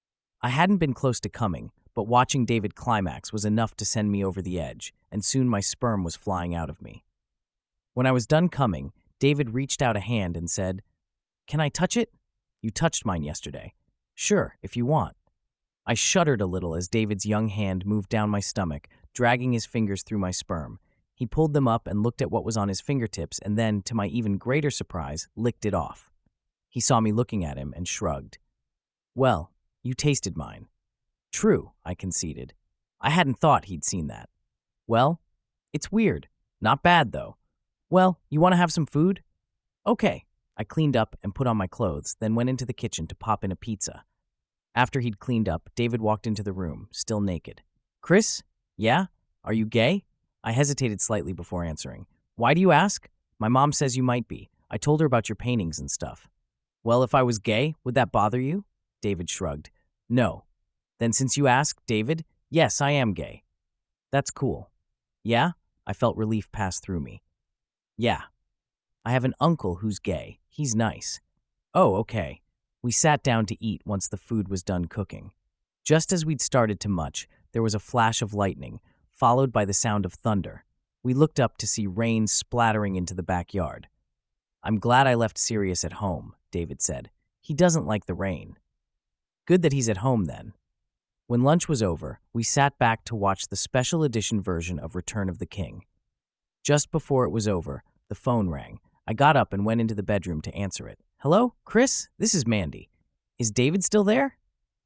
I hadn't been close to coming, but watching David climax was enough to send me over the edge, and soon my sperm was flying out of me. When I was done coming, David reached out a hand and said, "Can I touch it? You touched mine yesterday." "Sure, if you want." I shuddered a little as David's young hand moved down my stomach, dragging his fingers through my sperm. He pulled them up and looked at what was on his fingertips and then, to my even greater surprise, licked it off. He saw me looking at him and shrugged. "Well, you tasted mine." "True," I conceded. I hadn't thought he'd seen that. "Well, it's weird. Not bad, though. Well, you want to have some food?" "Okay." I cleaned up and put on my clothes, then went into the kitchen to pop in a pizza. After he'd cleaned up, David walked into the room, still naked. "Chris? Yeah? Are you gay?" I hesitated slightly before answering. "Why do you ask?" "My mom says you might be. I told her about your paintings and stuff." "Well, if I was gay, would that bother you?" David shrugged. "No." "Then since you asked, David, yes, I am gay." "That's cool." "Yeah?" I felt relief pass through me. "Yeah." I have an uncle who's gay. He's nice. Oh, okay. We sat down to eat once the food was done cooking. Just as we'd started to munch, there was a flash of lightning, followed by the sound of thunder. We looked up to see rain splattering into the backyard. I'm glad I left Sirius at home, David said. He doesn't like the rain. Good that he's at home then. When lunch was over, we sat back to watch the special edition version of Return of the King. Just before it was over, the phone rang. I got up and went into the bedroom to answer it. Hello, Chris? This is Mandy. Is David still there?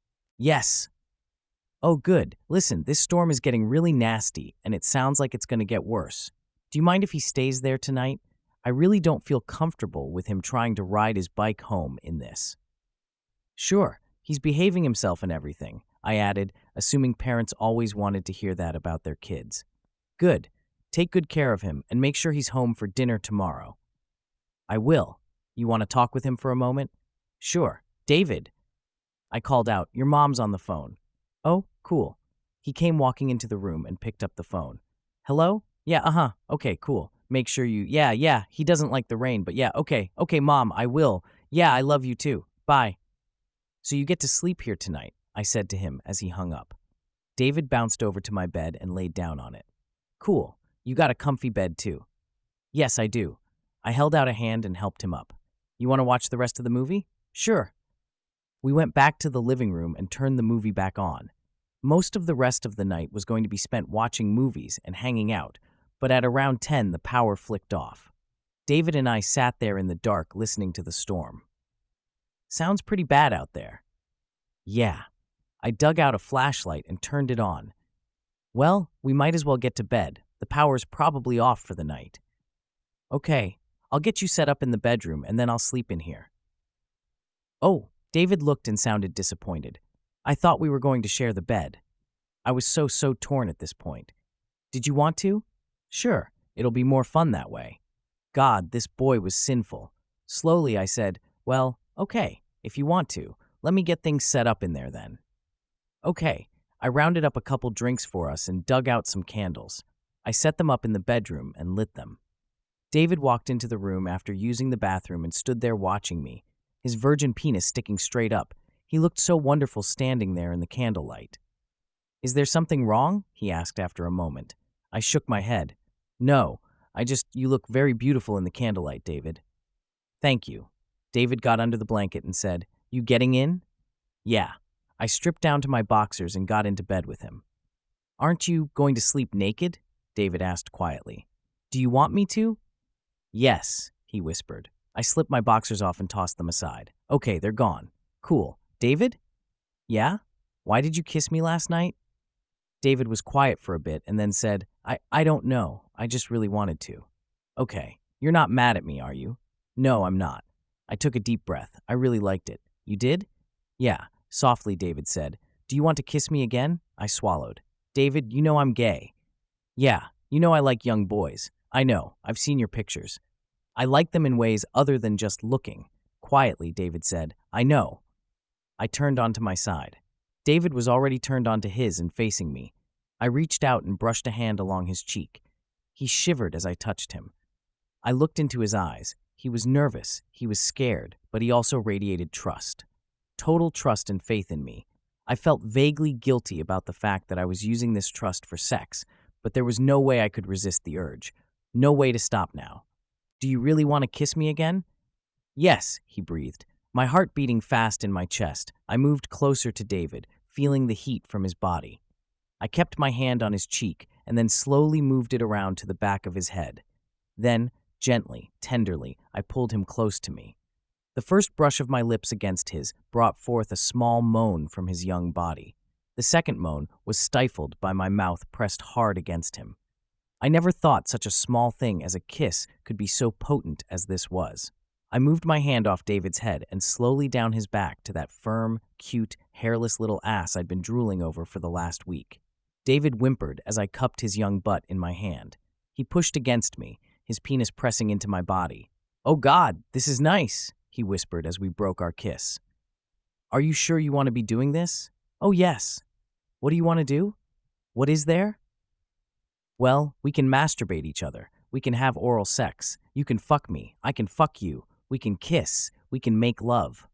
Yes. Oh, good. Listen, this storm is getting really nasty, and it sounds like it's going to get worse. Do you mind if he stays there tonight? I really don't feel comfortable with him trying to ride his bike home in this. Sure, he's behaving himself and everything, I added, assuming parents always wanted to hear that about their kids. Good. Take good care of him and make sure he's home for dinner tomorrow. I will. You want to talk with him for a moment? Sure. David. I called out, your mom's on the phone. Oh, cool. He came walking into the room and picked up the phone. Hello? Yeah, uh-huh. Okay, cool. Make sure you, yeah, yeah, he doesn't like the rain, but yeah, okay, okay, Mom, I will. Yeah, I love you too. Bye. So you get to sleep here tonight, I said to him as he hung up. David bounced over to my bed and laid down on it. Cool. You got a comfy bed too. Yes, I do. I held out a hand and helped him up. You want to watch the rest of the movie? Sure. We went back to the living room and turned the movie back on. Most of the rest of the night was going to be spent watching movies and hanging out, but at around ten the power flicked off. David and I sat there in the dark listening to the storm. Sounds pretty bad out there. Yeah. I dug out a flashlight and turned it on. Well, we might as well get to bed. The power's probably off for the night. Okay, I'll get you set up in the bedroom and then I'll sleep in here. Oh, David looked and sounded disappointed. I thought we were going to share the bed. I was so, so torn at this point. Did you want to? Sure, it'll be more fun that way. God, this boy was sinful. Slowly I said, well, okay, if you want to, let me get things set up in there then. Okay, I rounded up a couple drinks for us and dug out some candles. I set them up in the bedroom and lit them. David walked into the room after using the bathroom and stood there watching me, his virgin penis sticking straight up. He looked so wonderful standing there in the candlelight. Is there something wrong? He asked after a moment. I shook my head. No, I just, you look very beautiful in the candlelight, David. Thank you. David got under the blanket and said, You getting in? Yeah. I stripped down to my boxers and got into bed with him. Aren't you going to sleep naked? David asked quietly. Do you want me to? Yes, he whispered. I slipped my boxers off and tossed them aside. Okay, they're gone. Cool. David? Yeah? Why did you kiss me last night? David was quiet for a bit and then said, I, I don't know. I just really wanted to. Okay. You're not mad at me, are you? No, I'm not. I took a deep breath. I really liked it. You did? Yeah. Softly, David said. Do you want to kiss me again? I swallowed. David, you know I'm gay. Yeah. You know I like young boys. I know. I've seen your pictures. I like them in ways other than just looking. Quietly, David said. I know. I turned onto my side. David was already turned onto his and facing me. I reached out and brushed a hand along his cheek. He shivered as I touched him. I looked into his eyes. He was nervous, he was scared, but he also radiated trust. Total trust and faith in me. I felt vaguely guilty about the fact that I was using this trust for sex, but there was no way I could resist the urge. No way to stop now. Do you really want to kiss me again? Yes, he breathed. My heart beating fast in my chest, I moved closer to David, feeling the heat from his body. I kept my hand on his cheek and then slowly moved it around to the back of his head. Then, gently, tenderly, I pulled him close to me. The first brush of my lips against his brought forth a small moan from his young body. The second moan was stifled by my mouth pressed hard against him. I never thought such a small thing as a kiss could be so potent as this was. I moved my hand off David's head and slowly down his back to that firm, cute, hairless little ass I'd been drooling over for the last week. David whimpered as I cupped his young butt in my hand. He pushed against me, his penis pressing into my body. Oh God, this is nice, he whispered as we broke our kiss. Are you sure you want to be doing this? Oh yes. What do you want to do? What is there? Well, we can masturbate each other. We can have oral sex. You can fuck me. I can fuck you. We can kiss. We can make love.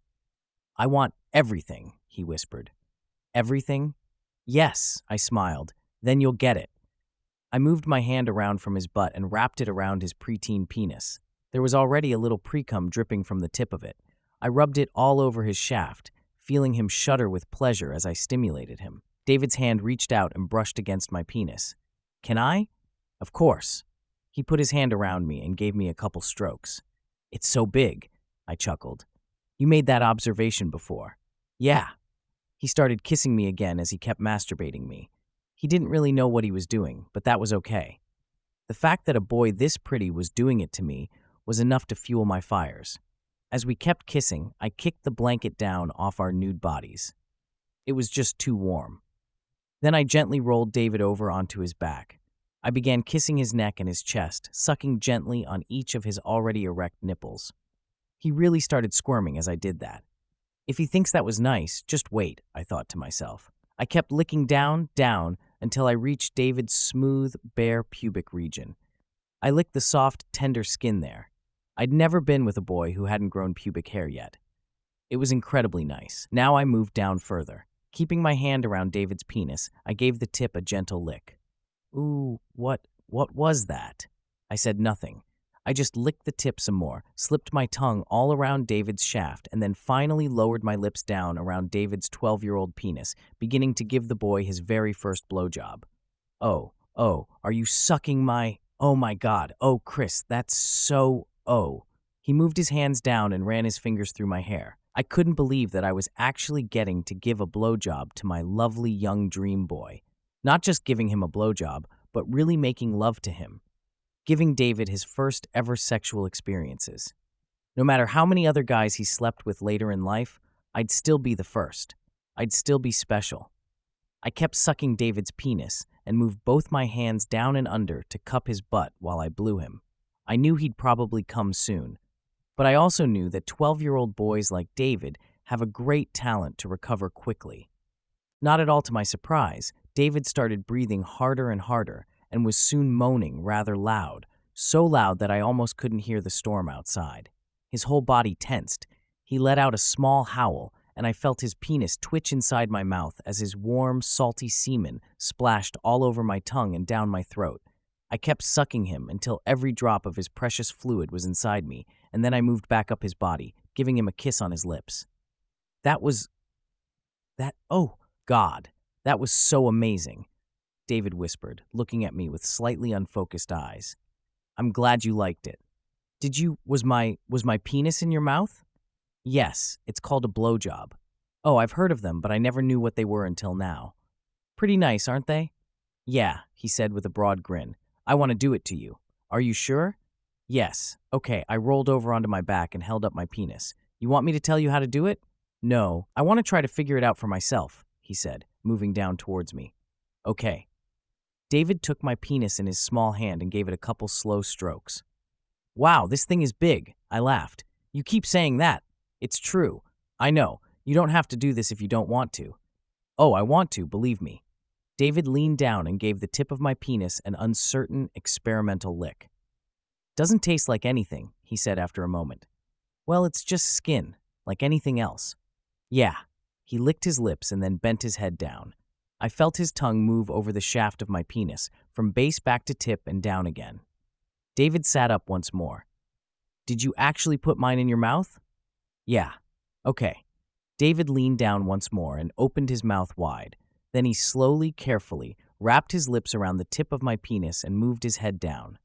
I want everything, he whispered. Everything? Yes, I smiled. Then you'll get it. I moved my hand around from his butt and wrapped it around his preteen penis. There was already a little pre-cum dripping from the tip of it. I rubbed it all over his shaft, feeling him shudder with pleasure as I stimulated him. David's hand reached out and brushed against my penis. Can I? Of course. He put his hand around me and gave me a couple strokes. It's so big, I chuckled. You made that observation before. Yeah. He started kissing me again as he kept masturbating me. He didn't really know what he was doing, but that was okay. The fact that a boy this pretty was doing it to me was enough to fuel my fires. As we kept kissing, I kicked the blanket down off our nude bodies. It was just too warm. Then I gently rolled David over onto his back. I began kissing his neck and his chest, sucking gently on each of his already erect nipples. He really started squirming as I did that. If he thinks that was nice, just wait, I thought to myself. I kept licking down, down, until I reached David's smooth, bare pubic region. I licked the soft, tender skin there. I'd never been with a boy who hadn't grown pubic hair yet. It was incredibly nice. Now I moved down further. Keeping my hand around David's penis, I gave the tip a gentle lick. Ooh, what, what was that? I said nothing. I just licked the tip some more, slipped my tongue all around David's shaft, and then finally lowered my lips down around David's twelve-year-old penis, beginning to give the boy his very first blowjob. Oh, oh, are you sucking my... Oh my God, oh Chris, that's so... Oh. He moved his hands down and ran his fingers through my hair. I couldn't believe that I was actually getting to give a blowjob to my lovely young dream boy. Not just giving him a blowjob, but really making love to him. Giving David his first ever sexual experiences. No matter how many other guys he slept with later in life, I'd still be the first. I'd still be special. I kept sucking David's penis and moved both my hands down and under to cup his butt while I blew him. I knew he'd probably come soon, but I also knew that twelve-year-old boys like David have a great talent to recover quickly. Not at all to my surprise, David started breathing harder and harder and was soon moaning rather loud, so loud that I almost couldn't hear the storm outside. His whole body tensed. He let out a small howl, and I felt his penis twitch inside my mouth as his warm, salty semen splashed all over my tongue and down my throat. I kept sucking him until every drop of his precious fluid was inside me, and then I moved back up his body, giving him a kiss on his lips. That was... That... Oh, God. That was so amazing, David whispered, looking at me with slightly unfocused eyes. I'm glad you liked it. Did you... Was my... Was my penis in your mouth? Yes, it's called a blowjob. Oh, I've heard of them, but I never knew what they were until now. Pretty nice, aren't they? Yeah, he said with a broad grin. I want to do it to you. Are you sure? Yes. Okay, I rolled over onto my back and held up my penis. You want me to tell you how to do it? No, I want to try to figure it out for myself, he said, moving down towards me. Okay. David took my penis in his small hand and gave it a couple slow strokes. Wow, this thing is big, I laughed. You keep saying that. It's true. I know. You don't have to do this if you don't want to. Oh, I want to, believe me. David leaned down and gave the tip of my penis an uncertain, experimental lick. Doesn't taste like anything, he said after a moment. Well, it's just skin, like anything else. Yeah. He licked his lips and then bent his head down. I felt his tongue move over the shaft of my penis, from base back to tip and down again. David sat up once more. Did you actually put mine in your mouth? Yeah. Okay. David leaned down once more and opened his mouth wide. Then he slowly, carefully, wrapped his lips around the tip of my penis and moved his head down.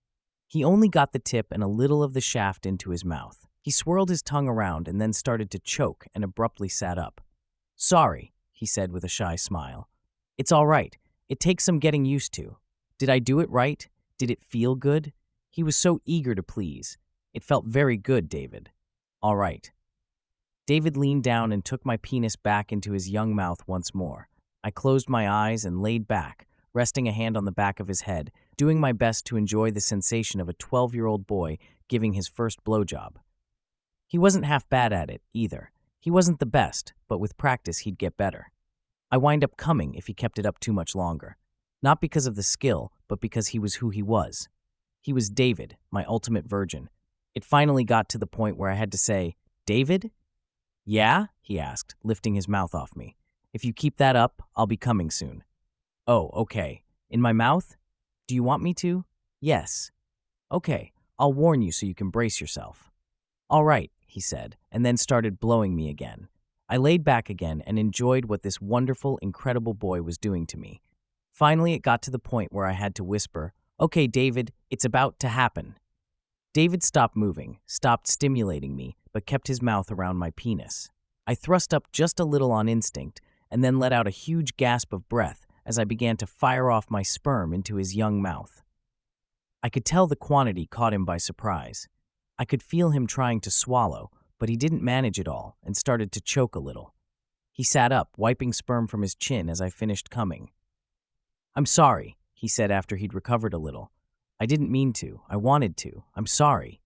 He only got the tip and a little of the shaft into his mouth. He swirled his tongue around and then started to choke and abruptly sat up. Sorry, he said with a shy smile. It's all right. It takes some getting used to. Did I do it right? Did it feel good? He was so eager to please. It felt very good, David. All right. David leaned down and took my penis back into his young mouth once more. I closed my eyes and laid back, resting a hand on the back of his head, doing my best to enjoy the sensation of a twelve-year-old boy giving his first blowjob. He wasn't half bad at it, either. He wasn't the best, but with practice he'd get better. I wind up coming if he kept it up too much longer. Not because of the skill, but because he was who he was. He was David, my ultimate virgin. It finally got to the point where I had to say, "David?" "Yeah?" he asked, lifting his mouth off me. "If you keep that up, I'll be coming soon." "Oh, okay. In my mouth? Do you want me to?" "Yes." "Okay, I'll warn you so you can brace yourself." "All right," he said, and then started blowing me again. I laid back again and enjoyed what this wonderful, incredible boy was doing to me. Finally, it got to the point where I had to whisper, "Okay, David, it's about to happen." David stopped moving, stopped stimulating me, but kept his mouth around my penis. I thrust up just a little on instinct and then let out a huge gasp of breath as I began to fire off my sperm into his young mouth. I could tell the quantity caught him by surprise. I could feel him trying to swallow, but he didn't manage it all and started to choke a little. He sat up, wiping sperm from his chin as I finished coming. "I'm sorry," he said after he'd recovered a little. "I didn't mean to. I wanted to. I'm sorry."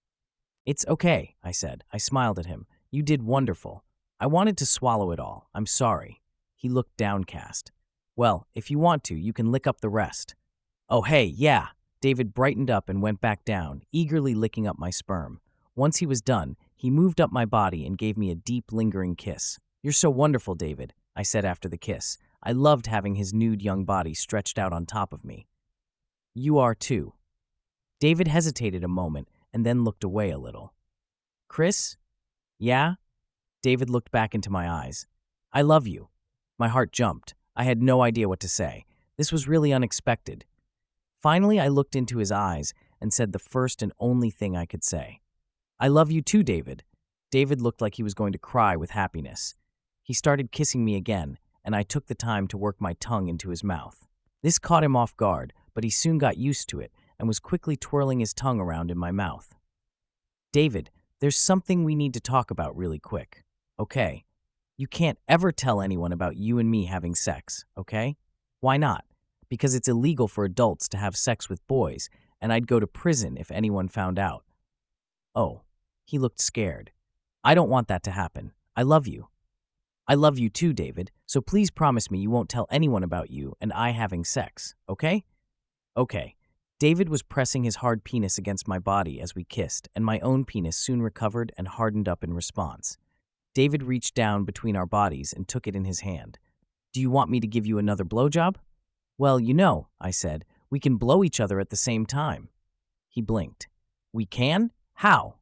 "It's okay," I said. I smiled at him. "You did wonderful. I wanted to swallow it all. I'm sorry." He looked downcast. "Well, if you want to, you can lick up the rest." "Oh, hey, yeah." David brightened up and went back down, eagerly licking up my sperm. Once he was done, he moved up my body and gave me a deep, lingering kiss. "You're so wonderful, David," I said after the kiss. I loved having his nude young body stretched out on top of me. "You are too." David hesitated a moment and then looked away a little. "Chris?" "Yeah?" David looked back into my eyes. "I love you." My heart jumped. I had no idea what to say. This was really unexpected. Finally, I looked into his eyes and said the first and only thing I could say. "I love you too, David." David looked like he was going to cry with happiness. He started kissing me again, and I took the time to work my tongue into his mouth. This caught him off guard, but he soon got used to it and was quickly twirling his tongue around in my mouth. "David, there's something we need to talk about really quick, okay? You can't ever tell anyone about you and me having sex, okay? Why not? Because it's illegal for adults to have sex with boys, and I'd go to prison if anyone found out." "Oh," he looked scared. "I don't want that to happen. I love you." "I love you too, David, so please promise me you won't tell anyone about you and I having sex, okay?" "Okay." David was pressing his hard penis against my body as we kissed, and my own penis soon recovered and hardened up in response. David reached down between our bodies and took it in his hand. "Do you want me to give you another blowjob?" "Well, you know," I said, "we can blow each other at the same time." He blinked. "We can? How?"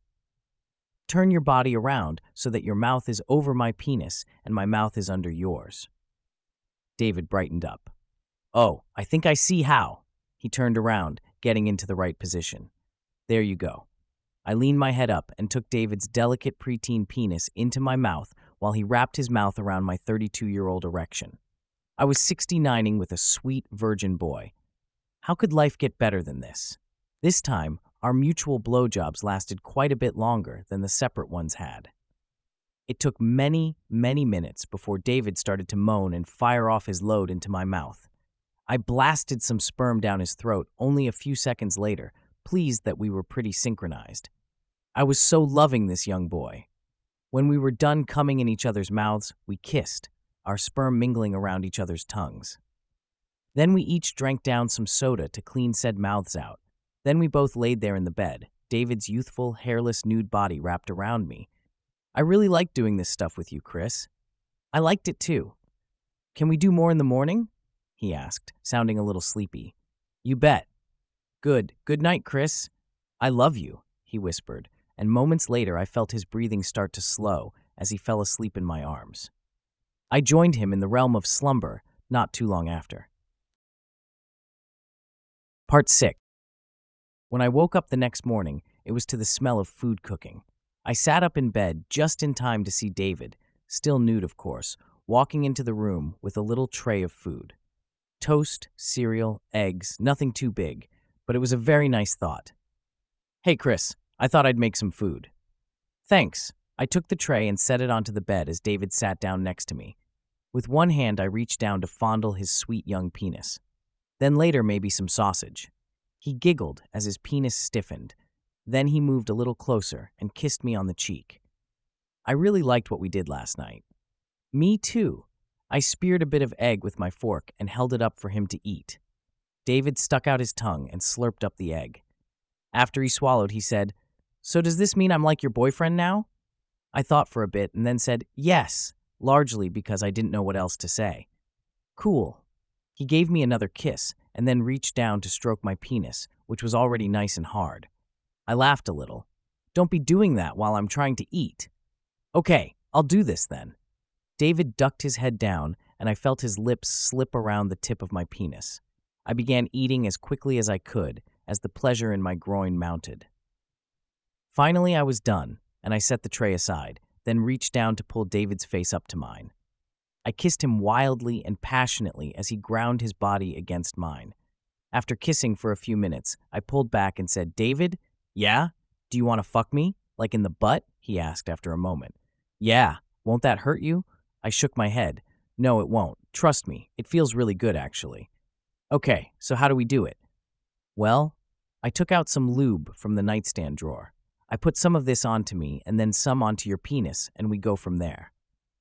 "Turn your body around so that your mouth is over my penis and my mouth is under yours." David brightened up. "Oh, I think I see how." He turned around, getting into the right position. "There you go." I leaned my head up and took David's delicate preteen penis into my mouth while he wrapped his mouth around my thirty-two-year-old erection. I was sixty-nining with a sweet virgin boy. How could life get better than this? This time, our mutual blowjobs lasted quite a bit longer than the separate ones had. It took many, many minutes before David started to moan and fire off his load into my mouth. I blasted some sperm down his throat only a few seconds later, pleased that we were pretty synchronized. I was so loving this young boy. When we were done coming in each other's mouths, we kissed, our sperm mingling around each other's tongues. Then we each drank down some soda to clean said mouths out. Then we both laid there in the bed, David's youthful, hairless, nude body wrapped around me. "I really liked doing this stuff with you, Chris." "I liked it too." "Can we do more in the morning?" he asked, sounding a little sleepy. "You bet." "Good. Good night, Chris." "I love you," he whispered, and moments later I felt his breathing start to slow as he fell asleep in my arms. I joined him in the realm of slumber not too long after. Part six. When I woke up the next morning, it was to the smell of food cooking. I sat up in bed just in time to see David, still nude of course, walking into the room with a little tray of food. Toast, cereal, eggs, nothing too big, but it was a very nice thought. "Hey, Chris, I thought I'd make some food." "Thanks." I took the tray and set it onto the bed as David sat down next to me. With one hand, I reached down to fondle his sweet young penis. Then later, maybe some sausage. He giggled as his penis stiffened. Then he moved a little closer and kissed me on the cheek. I really liked what we did last night. Me too. I speared a bit of egg with my fork and held it up for him to eat. David stuck out his tongue and slurped up the egg. After he swallowed, he said, "So does this mean I'm like your boyfriend now?" I thought for a bit and then said, "Yes," largely because I didn't know what else to say. "Cool." He gave me another kiss and then reached down to stroke my penis, which was already nice and hard. I laughed a little. "Don't be doing that while I'm trying to eat." "Okay, I'll do this then." David ducked his head down, and I felt his lips slip around the tip of my penis. I began eating as quickly as I could, as the pleasure in my groin mounted. Finally, I was done, and I set the tray aside, then reached down to pull David's face up to mine. I kissed him wildly and passionately as he ground his body against mine. After kissing for a few minutes, I pulled back and said, "David, yeah? Do you want to fuck me? Like in the butt?" he asked after a moment. "Yeah. Won't that hurt you?" I shook my head. "No, it won't. Trust me. It feels really good, actually." "Okay, so how do we do it?" "Well, I took out some lube from the nightstand drawer. I put some of this onto me and then some onto your penis, and we go from there."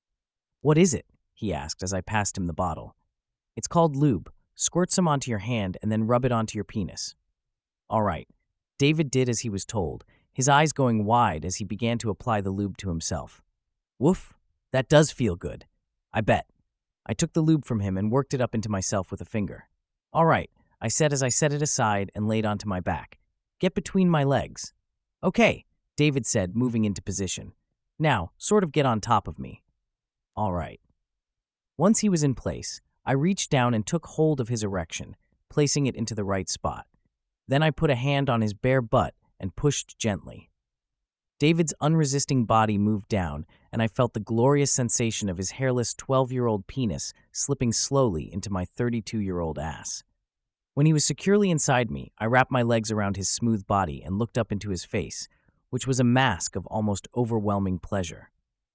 "What is it?" he asked as I passed him the bottle. "It's called lube. Squirt some onto your hand and then rub it onto your penis." All right. David did as he was told, his eyes going wide as he began to apply the lube to himself. "Woof, that does feel good. I bet." I took the lube from him and worked it up into myself with a finger. "All right," I said as I set it aside and laid onto my back. "Get between my legs." "Okay," David said, moving into position. "Now, sort of get on top of me." All right. Once he was in place, I reached down and took hold of his erection, placing it into the right spot. Then I put a hand on his bare butt and pushed gently. David's unresisting body moved down, and I felt the glorious sensation of his hairless twelve-year-old penis slipping slowly into my thirty-two-year-old ass. When he was securely inside me, I wrapped my legs around his smooth body and looked up into his face, which was a mask of almost overwhelming pleasure.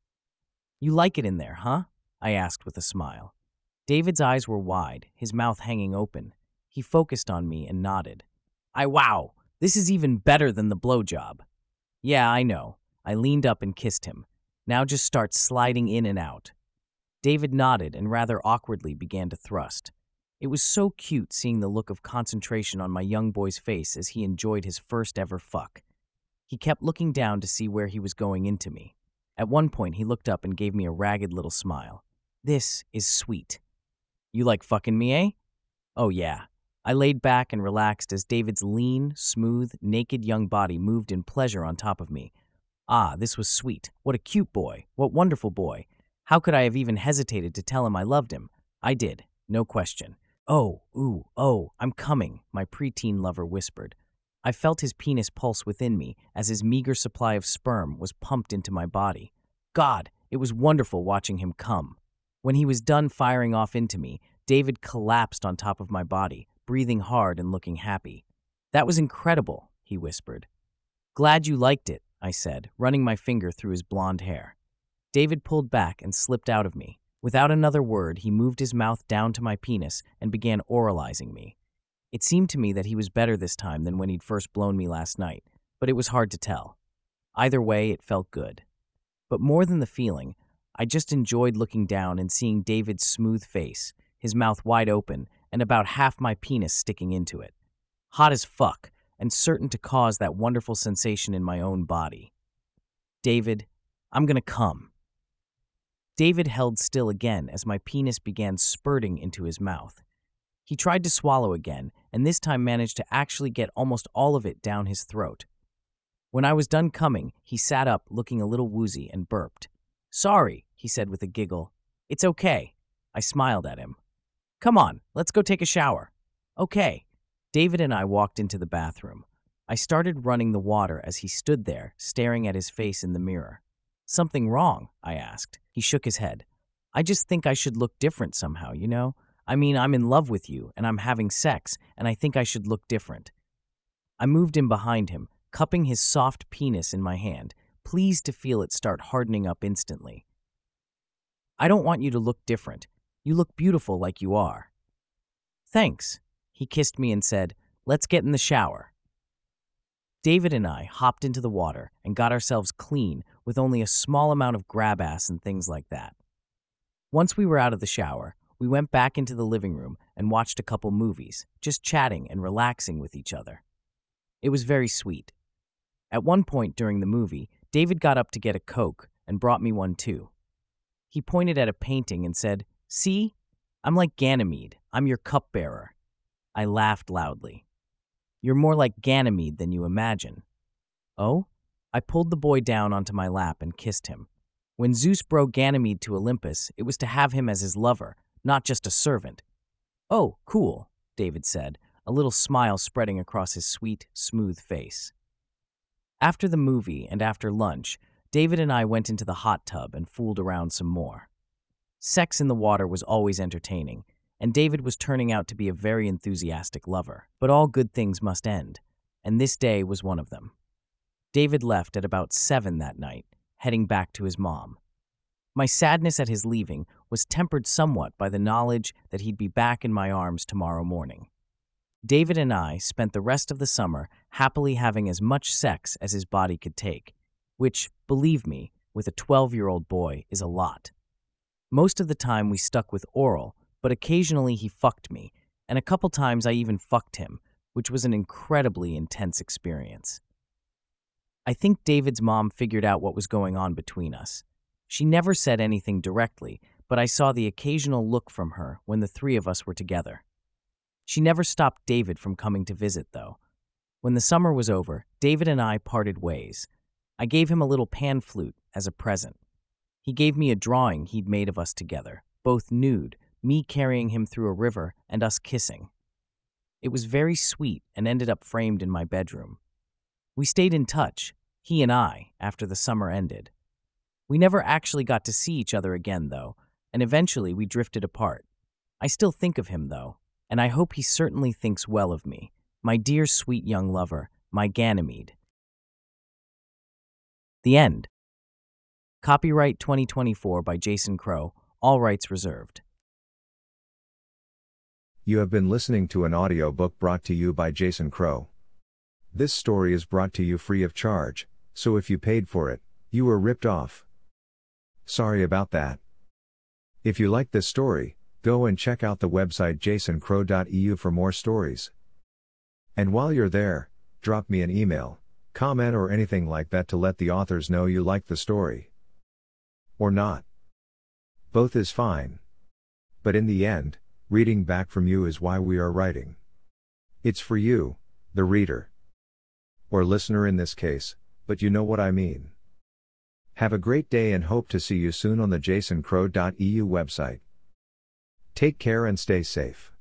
"You like it in there, huh?" I asked with a smile. David's eyes were wide, his mouth hanging open. He focused on me and nodded. I wow, this is even better than the blowjob." "Yeah, I know." I leaned up and kissed him. "Now just start sliding in and out." David nodded and rather awkwardly began to thrust. It was so cute seeing the look of concentration on my young boy's face as he enjoyed his first ever fuck. He kept looking down to see where he was going into me. At one point, he looked up and gave me a ragged little smile. "This is sweet." "You like fucking me, eh?" "Oh, yeah." I laid back and relaxed as David's lean, smooth, naked young body moved in pleasure on top of me. Ah, this was sweet. What a cute boy. What wonderful boy. How could I have even hesitated to tell him I loved him? I did, no question. "Oh, ooh, oh, I'm coming," my preteen lover whispered. I felt his penis pulse within me as his meager supply of sperm was pumped into my body. God, it was wonderful watching him come. When he was done firing off into me, David collapsed on top of my body, breathing hard and looking happy. "That was incredible," he whispered. "Glad you liked it," I said, running my finger through his blonde hair. David pulled back and slipped out of me. Without another word, he moved his mouth down to my penis and began oralizing me. It seemed to me that he was better this time than when he'd first blown me last night, but it was hard to tell. Either way, it felt good. But more than the feeling, I just enjoyed looking down and seeing David's smooth face, his mouth wide open, and about half my penis sticking into it. Hot as fuck, and certain to cause that wonderful sensation in my own body. "David, I'm gonna come." David held still again as my penis began spurting into his mouth. He tried to swallow again, and this time managed to actually get almost all of it down his throat. When I was done coming, he sat up, looking a little woozy, and burped. "Sorry," he said with a giggle. "It's okay." I smiled at him. "Come on, let's go take a shower." "Okay." David and I walked into the bathroom. I started running the water as he stood there, staring at his face in the mirror. "Something wrong?" I asked. He shook his head. "I just think I should look different somehow, you know? I mean, I'm in love with you, and I'm having sex, and I think I should look different." I moved in behind him, cupping his soft penis in my hand, pleased to feel it start hardening up instantly. "I don't want you to look different. You look beautiful like you are." "Thanks." He kissed me and said, "Let's get in the shower." David and I hopped into the water and got ourselves clean with only a small amount of grab ass and things like that. Once we were out of the shower, we went back into the living room and watched a couple movies, just chatting and relaxing with each other. It was very sweet. At one point during the movie, David got up to get a Coke and brought me one too. He pointed at a painting and said, "See? I'm like Ganymede. I'm your cupbearer." I laughed loudly. "You're more like Ganymede than you imagine." "Oh?" I pulled the boy down onto my lap and kissed him. When Zeus brought Ganymede to Olympus, it was to have him as his lover, not just a servant. "Oh, cool," David said, a little smile spreading across his sweet, smooth face. After the movie and after lunch, David and I went into the hot tub and fooled around some more. Sex in the water was always entertaining, and David was turning out to be a very enthusiastic lover. But all good things must end, and this day was one of them. David left at about seven that night, heading back to his mom. My sadness at his leaving was tempered somewhat by the knowledge that he'd be back in my arms tomorrow morning. David and I spent the rest of the summer happily having as much sex as his body could take, which, believe me, with a twelve-year-old boy is a lot. Most of the time we stuck with oral, but occasionally he fucked me, and a couple times I even fucked him, which was an incredibly intense experience. I think David's mom figured out what was going on between us. She never said anything directly, but I saw the occasional look from her when the three of us were together. She never stopped David from coming to visit, though. When the summer was over, David and I parted ways. I gave him a little pan flute as a present. He gave me a drawing he'd made of us together, both nude, me carrying him through a river and us kissing. It was very sweet and ended up framed in my bedroom. We stayed in touch, he and I, after the summer ended. We never actually got to see each other again, though, and eventually we drifted apart. I still think of him, though, and I hope he certainly thinks well of me, my dear sweet young lover, my Ganymede. The end. Copyright twenty twenty-four by Jason Crow, all rights reserved. You have been listening to an audiobook brought to you by Jason Crow. This story is brought to you free of charge, so if you paid for it, you were ripped off. Sorry about that. If you like this story, go and check out the website jason crow dot e u for more stories. And while you're there, drop me an email, comment or anything like that to let the authors know you like the story. Or not. Both is fine. But in the end, reading back from you is why we are writing. It's for you, the reader. Or listener in this case, but you know what I mean. Have a great day and hope to see you soon on the jason crow dot e u website. Take care and stay safe.